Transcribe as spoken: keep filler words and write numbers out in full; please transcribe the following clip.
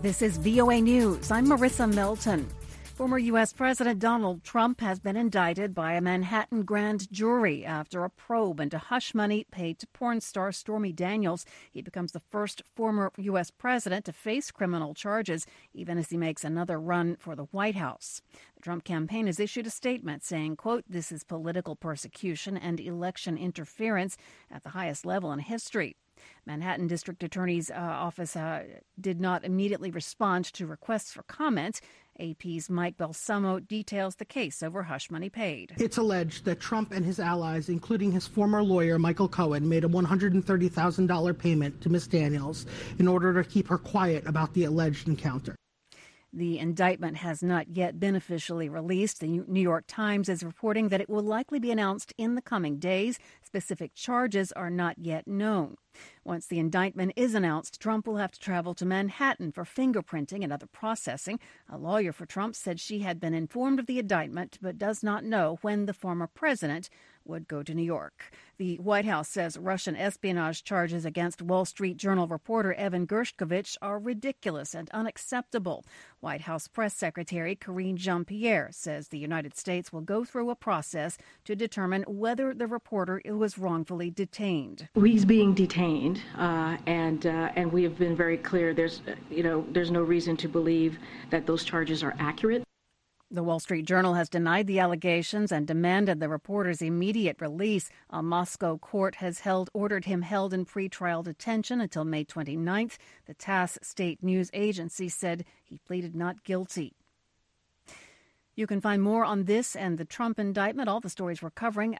This is V O A News. I'm Marissa Melton. Former U S. President Donald Trump has been indicted by a Manhattan grand jury after a probe into hush money paid to porn star Stormy Daniels. He becomes the first former U S president to face criminal charges, even as he makes another run for the White House. The Trump campaign has issued a statement saying, quote, "This is political persecution and election interference at the highest level in history." Manhattan District Attorney's uh, Office uh, did not immediately respond to requests for comment. A P's Mike Balsamo details the case over hush money paid. It's alleged that Trump and his allies, including his former lawyer Michael Cohen, made a one hundred thirty thousand dollars payment to Miz Daniels in order to keep her quiet about the alleged encounter. The indictment has not yet been officially released. The New York Times is reporting that it will likely be announced in the coming days. Specific charges are not yet known. Once the indictment is announced, Trump will have to travel to Manhattan for fingerprinting and other processing. A lawyer for Trump said she had been informed of the indictment but does not know when the former president would go to New York. The White House says Russian espionage charges against Wall Street Journal reporter Evan Gershkovich are ridiculous and unacceptable. White House Press Secretary Karine Jean-Pierre says the United States will go through a process to determine whether the reporter was wrongfully detained. He's being detained, uh, and uh, and we have been very clear. There's, you know, there's no reason to believe that those charges are accurate. The Wall Street Journal has denied the allegations and demanded the reporter's immediate release. A Moscow court has held ordered him held in pretrial detention until May twenty-ninth. The TASS state news agency said he pleaded not guilty. You can find more on this and the Trump indictment, all the stories we're covering,